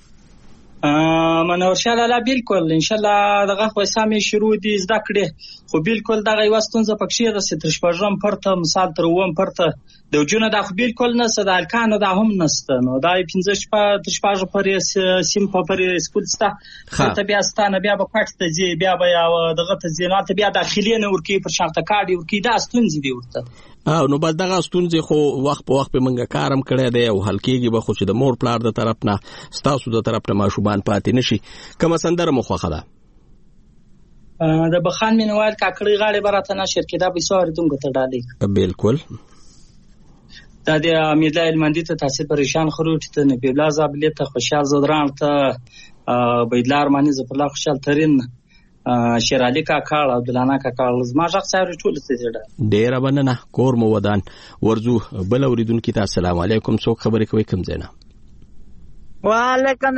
منورشال الله بالکل ان شاء الله دغه خو سامي شروع دي زده کړې خو بالکل دغه وستونزه پکې ده چې تر شپږم پرته مثال تر ووم پرته د وجونه د خو بالکل نه صد الکانو دا هم نسته. نو دا 15 تر شپږ پرې سیم په پرې سکول ستا ته بیا ستانه بیا په پټ ته ځي بیا بیا دغه ته ځي نو ته بیا داخلي نه ورکی پر شرط کارډي ورکی دا ستونزې دي ورته. نو بس دغه ستونزې خو وخت په وخت په منګه کارم کړی دی او حل کېږي به خو چې د مور پلار د طرف نه ستاسو د طرف نه ماشومان پاتې نشي. کومه سندره مو خوښه ده؟ د بخان مینوال کاکړی غاړې براته نشر کې دا به سوار دونګه ته ډالې. بالکل دا د امیدله المندی ته تاسو پریشان خروج ته نه بیبلا زابلیت ته خوشحال زدران ته بيدلار مانی زپلا خوشحال ترين شیرالی کاکړ عبدالله کاکړ زما ځخ سره ټول څه جوړه ډیر مننه کور مو ودان. ورزو بل اوریدونکو ته السلام علیکم. څوک خبرې کوي کوم ځای نه؟ وعلیکم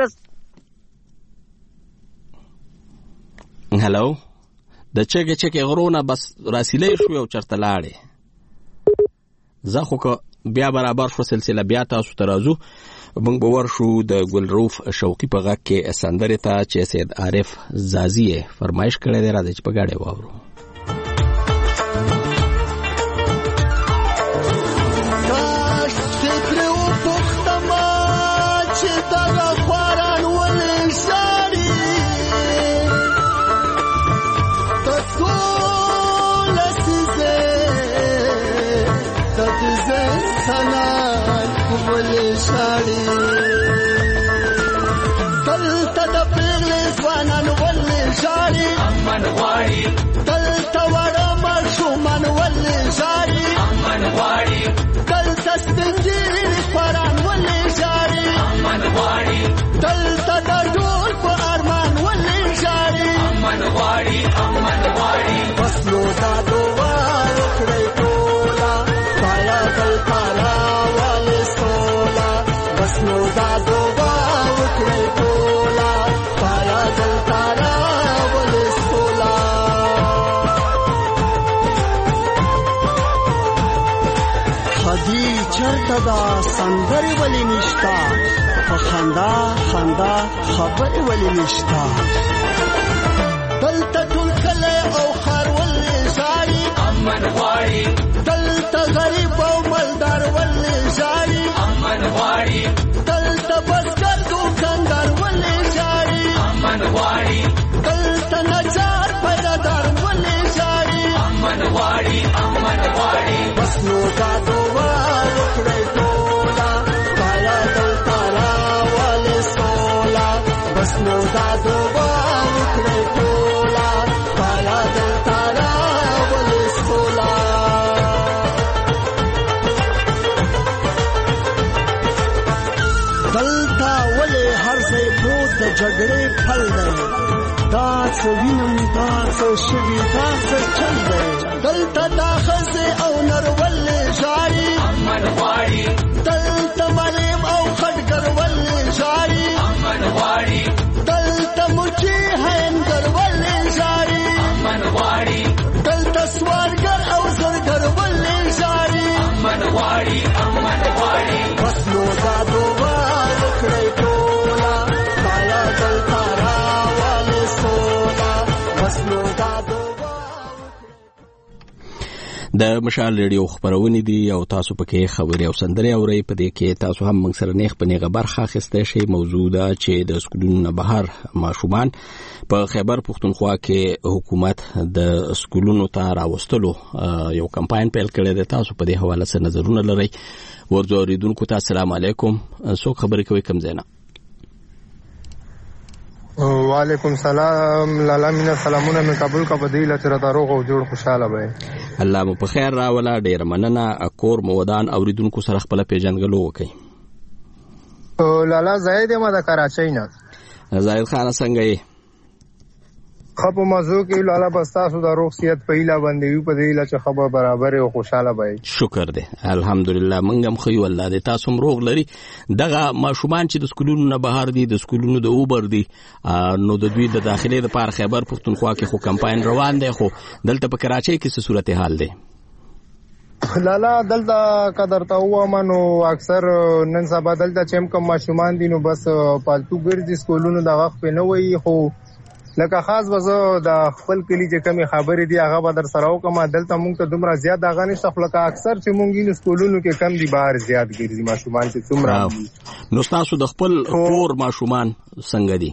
السلام. هلو د چګه غرونه بس راسیلې شو او چرته لاړې زه خو بیا برابر شو سلسله بیا تاسو ته راځو. موږ به ورشو د ګلروف شوقي په غږ کې سندره ته چې سید عارف زازی فرمایش کړی دی راځي چې په غاړه واورو. دلته وړه ماشومان ولې ژاړي امن غواړي دلته سپینږیري خوران ولې ژاړي امن غواړي دلته د ډول په ارمان ولې ژاړي امن غواړي بس نو دا دعا وکړئ ټوله پایا دلته راولې سوله بس نو دا دعا وکړئ ټوله پایا دلته چرته دا سندرې ولې نشتا په خندا خبرې ولې نشتا دلته ټول کلی او ښار ولې ژاړي امن غواړي دلته غریب او مالدار ولې ژاړي امن غواړي دلته بزګر دوکاندار ولې ژاړي امن غواړي دلته نجار پیدادار ولې ژاړي امن غواړي بس نو دا دعا وکړئ ټوله پایا دلته راولې سوله بس نو دا دعا وکړئ ټوله سوینم تاسو شوی تاسو چل دی دلته دا خزه او نرول جاری امن غواړي دلته ملیم او خټګر ول جاری امن غواړي دلته مچي هندر ول جاری امن غواړي دلته سوارګر او زرګر ول جاری امن غواړي بس نو زادو وکړی ټولا کایا دلته راواله سولا بس نو زادو. د مشال ریډیو خبرونه دي او تاسو پکې خبري او سندري اورئ. په دې کې تاسو هم موږ سره نیغ په نیغه برخه اخیسته شي. موضوع ده چې د سکولونو بهر ماشومان په خیبر پښتونخوا کې حکومت د سکولونو ته راوستلو یو کمپاین پیل کړی دی. تاسو په دې حواله څه نظرونه لرئ؟ ورځو اوریدونکو ته السلام علیکم. څوک خبرې کوي کوم ځای نه؟ وعلیکم سلام. لالا مینا سلامونه مې قبول کا بدیله تر دروغ او جوړ خوشاله وای. الله مو په خیر راولا. ډیر مننه. اکور مودان اوریدونکو سره خپل پیژنګلو وکي. لالا زاید ما د کراچۍ نه. زاید خان څنګه یې؟ خو په موضوع کې لالا بس تاسو د روغ صحت په ایله باندې یو په دې لچ خبر برابر او خوشاله وای. شکر دی الحمدلله. منګم خو الله دې تاسو روغ لري. دغه ماشومان چې د سکولونو نه بهر دي د سکولونو د اوبر دي نو د دوی د داخلي د پار خیبر پښتونخوا کې خو کمپاین روان دی. خو دلته په کراچۍ کې څه صورتحال دی؟ لالا دلته قدر ته ومنو اکثر نن سبا دلته چې کوم ماشومان دي نو بس پالتو ګرځي سکولونو د وخت په نه وي. خو لکه خاص وزو د خپل کلی چې کمی خبرې دی هغه به در سره وکم. دلته مونږ ته دومره زیات هغه نشته. لکه اکثر چې مونږ یې سکولونو کې کم دي بهر زیات ګرځي ماشومان چې څومره. نو تاسو د خپل کور ماشومان څنګه دي؟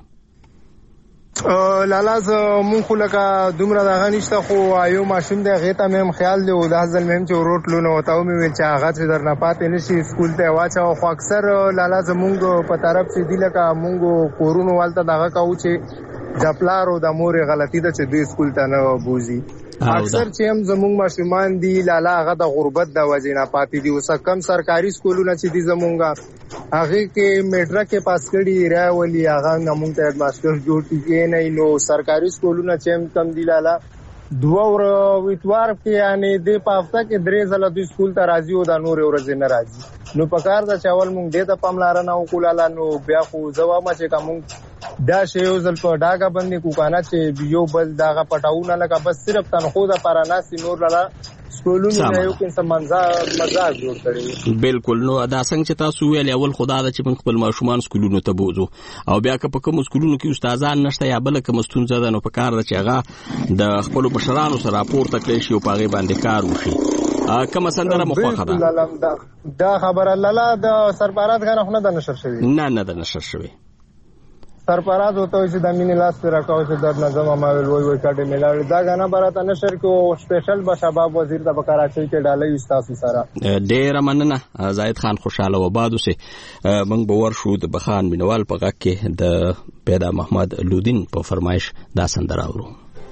لالا مونږ خو لکه دومره دغه نشته. خو یو ماشوم دی هغې ته مې هم خیال دی او دا ځل مې هم چې وروټلو ورته ومې ویل چې هغه چې درنه پاتې نه شي سکول ته یې واچوه. خو اکثر لالا زمونږ په طرف چې دي لکه مونږ کورونو والته دغه کوو چې د پلار او د مور غلطي ده چې دوی سکول ته نه بوزي. اکثر چې هم زمونږ ماشومان دي لالا هغه د غربت د وجې نه پاتې دي. اوس کم سرکاري سکولونه چې دي زمونږ هغې کې میټره کې پاس کړي راولي هغه نه مونږ ته هیډماسټر جوړ کړي نه. نو سرکاري سکولونه چې هم کم دي لالا دوه اتوار کې یعنې دې په هفته کې 3 ځله دوی سکول ته راځي او د نورې ورځې نه راځي. نو په کار ده چې اول مونږ دې ته پاملرنه وکړو لالا. نو بیا خو زه وایم چې که مونږ دا شی یو ځل په ډاګه باندې کوکانه چې یو بل دغه پټاونه لکه بس صرف تنخوا دپاره ناستې نور لالا سکولونو نه یو قسم مزاج جوړ کړی. بالکل. نو دا څنګه چې تاسو ویل اول خدا ده چې موږ خپل ماشومان سکولونو ته بوزو او بیا که په کوم سکولونو کې استادان نشته یا بل کوم ستونزه ده نو په کار ده چې هغه د خپل مشرانو سره راپورته کړی شي او په هغې باندې کار وشي. کومه سندره مو خوښه ده؟ دا خبره لالا د سرپرست غاڼه خو نه ده نشر شوې؟ نه ده نشر شوې. سرپرست ورته وایي چې د مینې لاس پرې راکوه چې در نظم ما ویل وایي کډې مې لاړې. دا غاڼه به راته نشر کړو. سپیشل به شباب وزیر ته په کراچۍ کې ډالۍ وي ستاسو سره. ډېره مننه زاید خان. خوشحاله وباد اوسئ. موږ به ورشو د بخان مینوال په غږ کې د پیدا محمد لودین په فرمایش دا سندره اورو.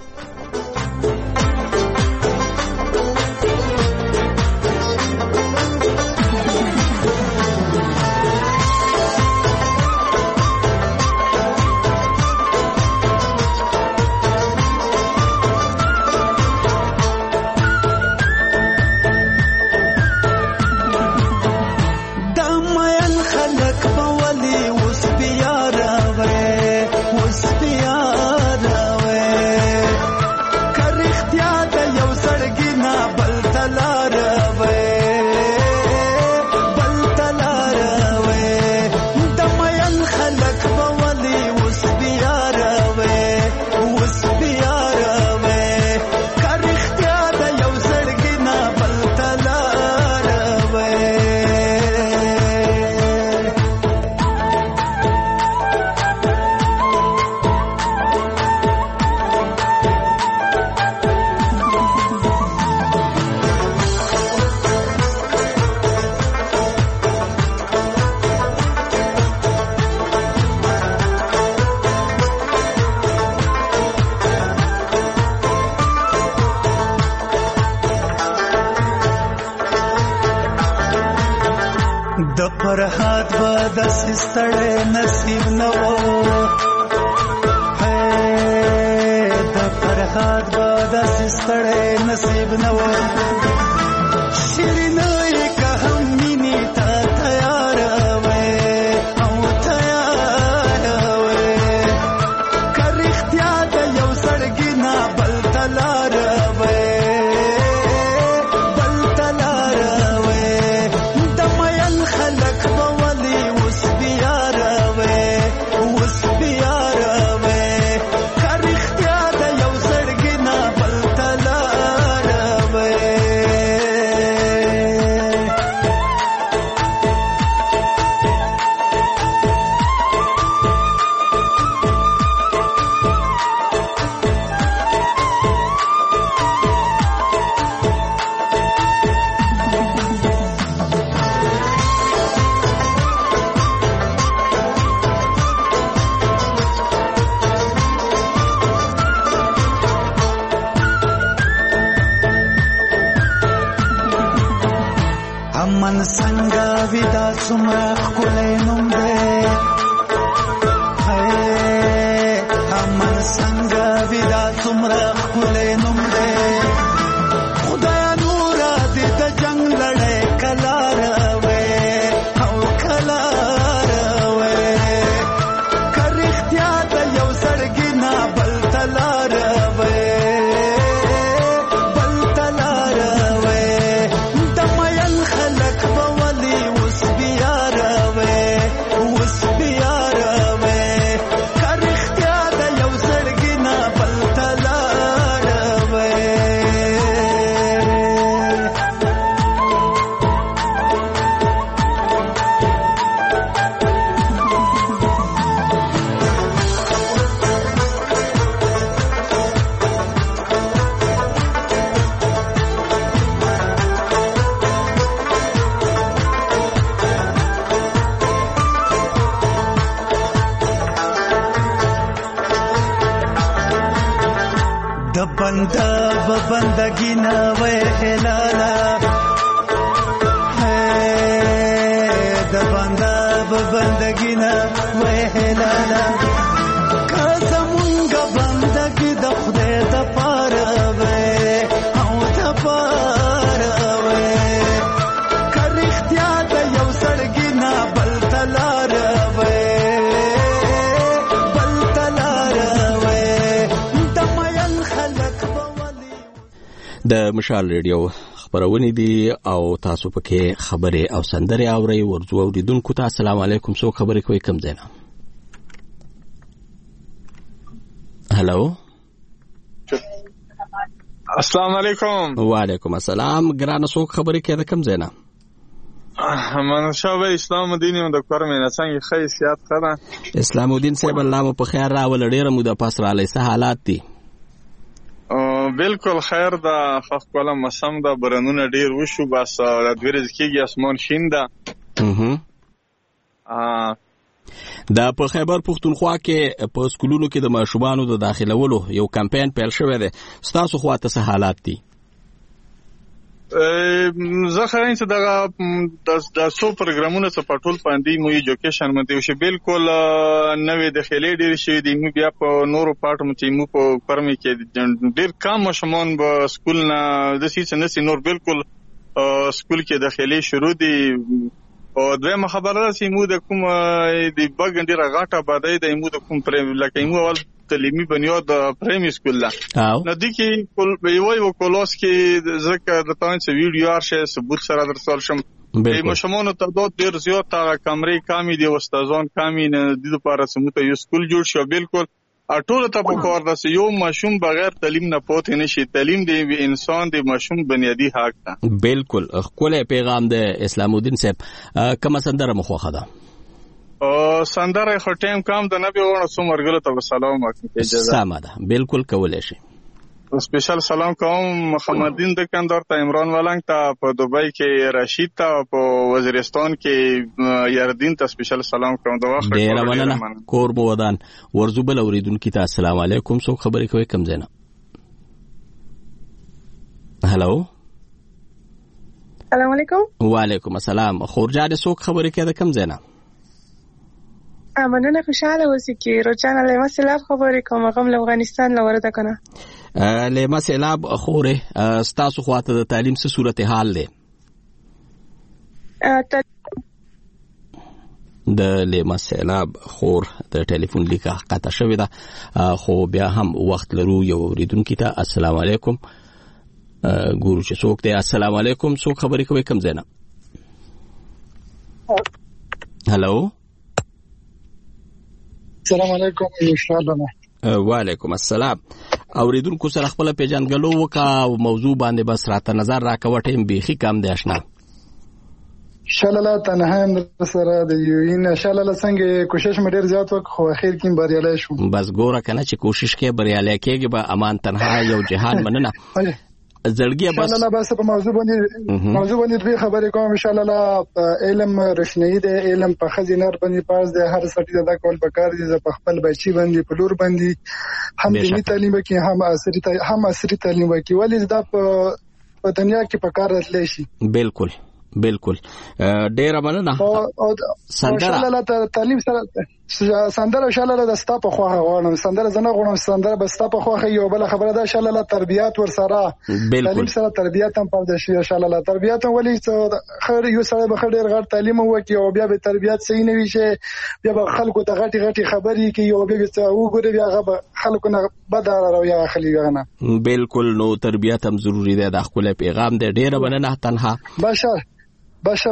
فرحات به داسې ستړی نصیب نه و. ملاقات به داسې ستړی نصیب نه و شیرینه یې که هم مینې ته تیاره وې او تیاره وې که رښتیا د یو زړګي نه بل ته لاره وې بل ته لاره وې د مین خلک به ولې اوس بیاره وې اوس بیاره وې که رښتیا د یو زړګي نه بل ته لاره وې امن څنګه ودا څومره ښکلی نوم دی امن څنګه ودا څومره ښکلی نوم دی خدایا نوره دې د جنګ لړۍ کله راوې او کله راوې که رښتیا د یو زړګي نه بل ته لاره وې بل ته لاره وې د مین خلک به ولې اوس بیاره وې اوس بیاره وې که رښتیا د یو زړګي نه بل ته لاره وې د بنده به بندگی نه وې هلاله د بنده به بندگی نه وې هلاله که زمونږ بندگی د خدای د پاره وې او د پاره وې که رښتیا د یو زړګي نه بل ته لاره وې بل ته لاره وې د مین خلک به ولې د مشال ریډیو خبرونه دي او تاسو پکې خبره او سندره اوري ورځو اوریدونکو ته السلام علیکم سو خبرې کوي کم زینا هلو السلام علیکم وعلیکم السلام ګرانه سو خبرې کوي کم زینا منشا به اسلام الدین او د کورمه څنګه خیسیات خره اسلام الدین صاحب الله مو په خیر راول ډیره مو د پاس را لې حالات دي بالکل خیر دا خپل موسم دا برنونه ډیر وشو بس د ورځ کېږي اسمان شین ده دا په خیبر پختونخوا کې په سکولونو کې د ماشومانو د داخلولو یو کمپاین پیل شوی دی ستاسو خواته څه حالات دي زه خاين چې د څو پروګرامونو څخه پټول پاندې مو ایجوکیشن مته شي بالکل نوې د خېلې ډیر شي د مو بیا په نورو پټو مته مو په پرمې کې ډیر کم مشمون په سکول نه د سې نسي نور بالکل سکول کې د خېلې شروع دي او دغه خبره چې مو د کوم د بګ ډیر غاټه باندې د مو د کوم پریم لکه مو اول تعلیمي بنیاد پرایمري سکول لا نو د کې یو کلاس کې ځکه د تاسو ویډیو ارشه ثبوت سره درسول شم د مشمونو تعداد ډیر زیات کمرې کمی دي استادان کمی نه د لپاره سمته یو سکول جوړ شو بالکل ټول ته په کار ده یو ماشوم بغیر تعلیم نه پاتې نشي تعلیم د انسان د ماشوم بنیادی حق ده بالکل خپل پیغام د اسلام الدین صاحب کوم سندره مخوخه ده سندره خټیم کام د نبی ورو سمرګل ته سلام وکړه اجازه سم ده بالکل کولای شي سپیشل سلام کوم محمدین دکاندار ته عمران ولنګ ته په دوبۍ کې رشید ته په وزیرستان کې یاردین ته سپیشل سلام کوم د وخت ډیر مننه کور مو ودان ورزوبل اوریدونکو ته السلام علیکم سو خبرې کوي کم زینا هلو السلام علیکم وعلیکم السلام خورجاده سو خبرې کوي کم زینا مننه خوشحاله اوسئ چې روزانه له مسلاب خبرې کوم غم له افغانستان لورده کنه له مسلاب خوره ستاسو خواته د تعلیم څه صورتحال دی د لیما سیلاب خور د ټلیفون لیکه قطع شوې ده خو بیا هم وخت لرو یو اوریدونکي ته السلام علیکم ګورو چې څوک دی السلام علیکم څوک خبرې کوي کوم ځای نه هلو السلام علیکم انشاءالله وعلیکم السلام اوریدونکو سره خپل پیژندګلو وکا او موضوع باندې بس راته نظر راکوه ټیم بیخي کم دی آشنا شالله تنها هم سره د یوین شالله څنګه کوشش مې ډیر زیات وکړ خو اخر کې بریالي شو بس ګوره کنه چې کوشش کې بریالي کېږي به امان تنها یو جهان مننه زړګي بس شالله بس په موضوع باندې دوی خبرې کوم ان شاء الله علم روشنايي دی علم په خزینر باندې پاس دی هر سټي دا کول پکار دي په خپل بچي باندې په لور باندې هم دیني تعلیم کې هم عصري تعلیم کې ولې دا په دنیا کې پکار راتلی شي بالکل ډیر مننه سندره تعلیم سره سندره شاله د ستا په خواخه غواړم سندره زنه غواړم سندره به ستا په خواخه یو بل خبره ده شاله تربیات ور سره تعلیم سره تربیات هم پاره شي شاله تربیات ولې خیر یو سره به ډیر غړ تعلیم وکي او بیا به تربیات صحیح نه وي شي بیا به خلکو ته غټي خبرې کوي او بیا وګوري بیا غو خلکو نه بدار راوي خلیغه نه بالکل نو تربیات هم ضروری ده د خپل پیغام ده ډیر مننه تنها باشه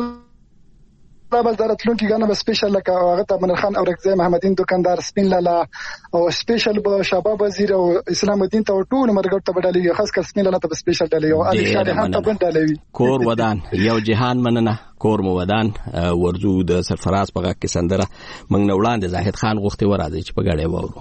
بس درتلون کې غنه سپیشل لکه هغه ته منر خان او رکزه محمدین دکاندار سپین لالا او سپیشل به شباب وزیر او اسلام الدین ته ټول مرګ ته بدلوي خاص کر سپین لالا ته سپیشل ډالي او علي شاه هم ته بدلوي کور ودان یو جهان مننه کور مو ودان ورزو د سرفراز په کې سندره موږ نه وړاندې زاهد خان غوښتي ورازي چې په غړې وورو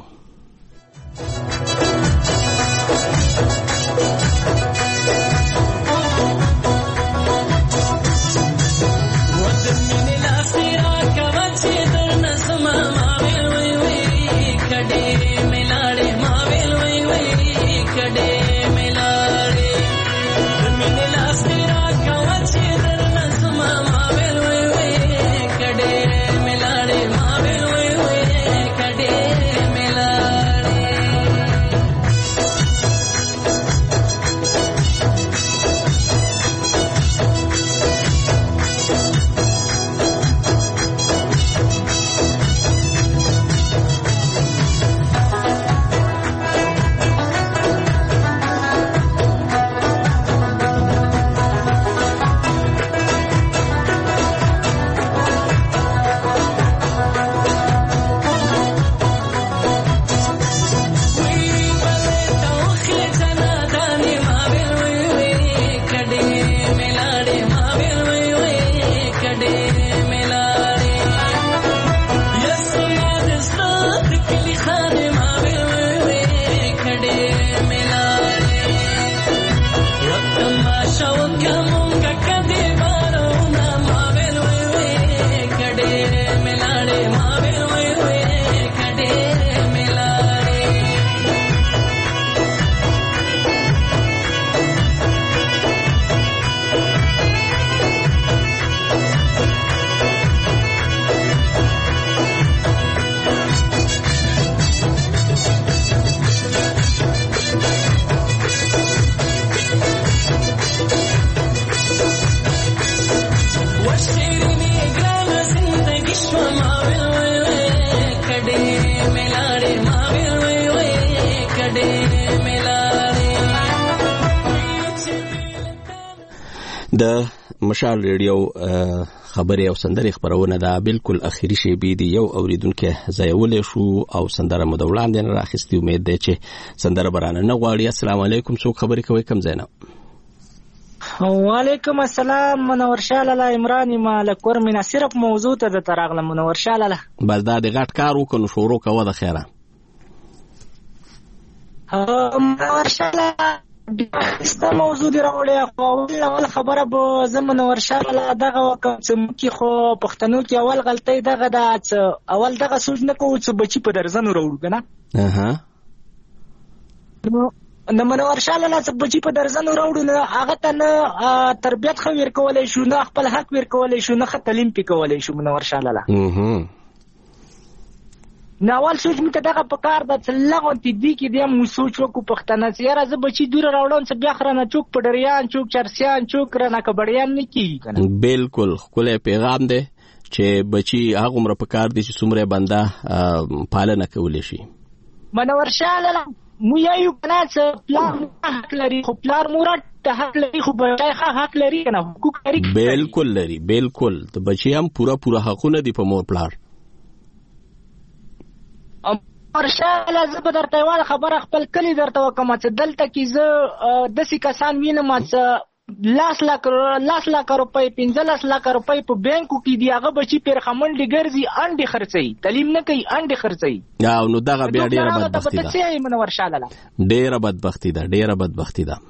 د مشال ریډیو خبري او سندري خبرونه دا بالکل اخیری شی بي دي یو اوریدونکو زایولې شو او سندره مدولان دین راخستي امید ده چې سندره برانه نه غواړي السلام علیکم څوک خبري کوي کم زینا وعلیکم السلام منور شاله عمران مالک ورمنه صرف موضوع ته د تراغله منور شاله بس دا د غټ کار وکړو شروع کوه د خیره منور شاله دا موضوع دی راوړی خو اول خبره به زمونه ورشاله دغه وکم چې خو پښتنو کې اول غلطي دغه د اول دغه سوچ نه کوو چې بچی په درځنو راوړو کنه نو منو ورشاله لا چې بچی په درځنو راوړو نه هغه ته نه تربيت خو ورکولای شو نه خپل حق ورکولای شو نه تعلیم پکولای شو منو ورشاله لا ناول سوچ می ته دغه په کار د څلغه تی دی کې د مو سوچ وکړو پښتنه سیاره ز بچی دور راوړم څه بیا خرانه چوک پډریان چوک چرسیان چوک رانه کبړیان نه کی کنه. بالکل خپل پیغام دی چې بچی هغه عمر په کار دي چې څومره بنده پالنه کولی شي. منور شاله مو یو کنه چې پلان حق لري خو پلان مراد ته حق لري خو بچای حق لري کنه حقوق لري. بالکل لري بالکل د بچی هم پورا حقونه دي په مور پلار. ورشاله زه به درته یوه خبره خپل کلي درته وکړم چې دلته کې زه داسې کسان وینم چې 10 لک روپۍ 15 لک روپۍ په بانکو کې دي هغه بچي پیرخمنډې ګرځي انډې خرڅوي تعلیم نه کوي انډې خرڅوي. نو دغه بیا ډېره بدبختي ده ډېره بدبختي ده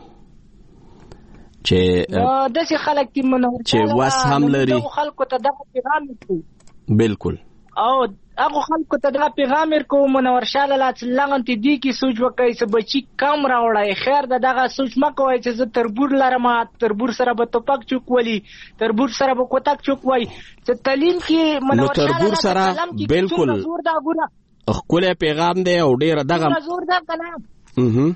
چې داسې خلک دي منور چې وس هم لري خلکو ته دغه پیغام ورکوي. بالکل او هغه خلکو ته دا پیغام ورکو منور شاله لا څلغه تی دی کی سوچ وکړي چې بچی کم راوړای خیر دغه سوچ مکوای چې زه تربور لرم تربور سره به توپک چوک ولی تربور سره به کوتک چوک وای چې تعلیم کې منور شاله تربور سره بالکل خپل پیغام دی او ډیر دغه زور دا کنه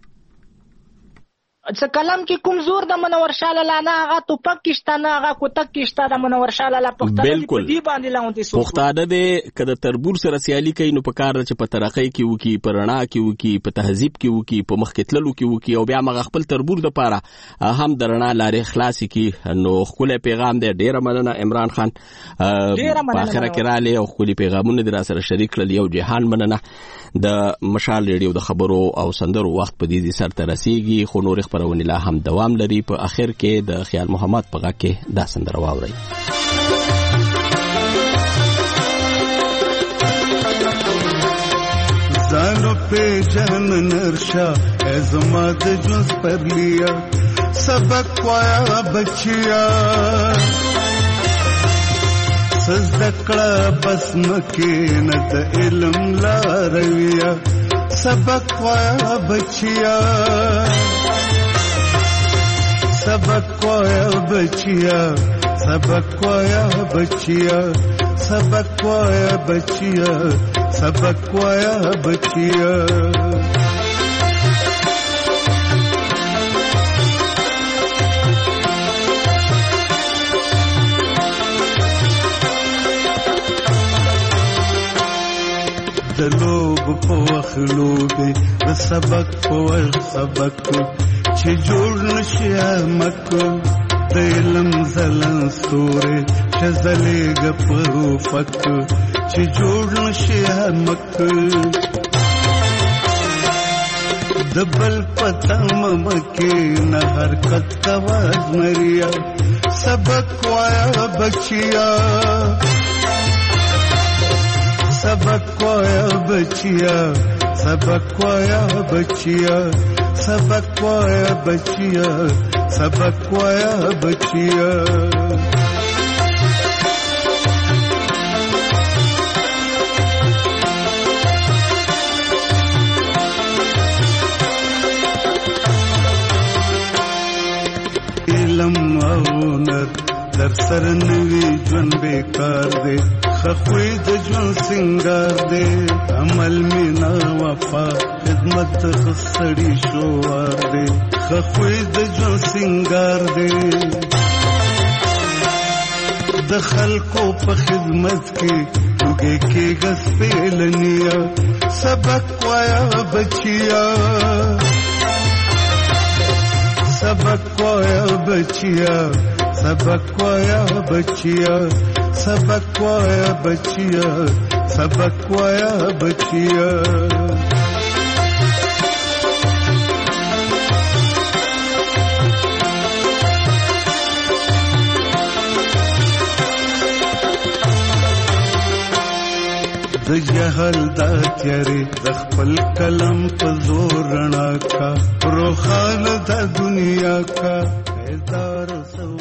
څه کلم کې کوم زور د منور شاله لا نه هغه توپک کېشته نه هغه کوتک کېشته د منور شاله لا پښتانه په دې باندې لاونتي سو پښتانه دې کده تربور سره سیالي کوي نو په کار چې په ترقۍ کې وکی په رڼا کې وکی په تهذیب کې وکی په مخ کې تللو کې وکی او بیا مغ خپل تربور د پاره هم د رڼا لارې خلاصي کې نو خپل پیغام دې ډیر مننه عمران خان په اخره کې را لې او خپل پیغامونه در سره شریک کړل یو جهان مننه د مشال ریډیو د خبرو او سندرو وخت په دې سر ته رسیږي خو نور خبرونه لا هم دوام لري په اخر کې د خیال محمد په غږ کې دا سندره واوري. زانو په جهان نرشا ازما د جز پر لیا سبق وایا بچیا سزدکړه بس مکه نه د علم لارویا سبق وایا بچیا سبق وایا بچیا سبق وایا بچیا سبق وایا بچیا سبق وایا بچیا دلوب په وخلوبه د سبق په سبق چې جوړ نشي مکو د علم زلن ستوره شزلې غپرو فک چې جوړ نشي مکو د بل پتم مکه نه حرکت کواز مریا سبق وایا بچیا سبق وایا بچیا سبق وایا بچیا سبق وایا بچیا سبق وایا بچیا علم او نر در سر نوی جون بیکار دے خخوی د جون سنگار دے عمل مینا وفا خدمت خسڑی شوار دے خخوی د جون سنگار دے د خلقو په خدمت کې وګه کې غس پیلنیا سبق وایا بچیا سبق وایا بچیا سبق وایا بچیا سبق وایا بچیا سبق وایا بچیا د جهل دا تیارې د خپل کلم په زور رڼا کا روخان د دنیا کا بیدار سو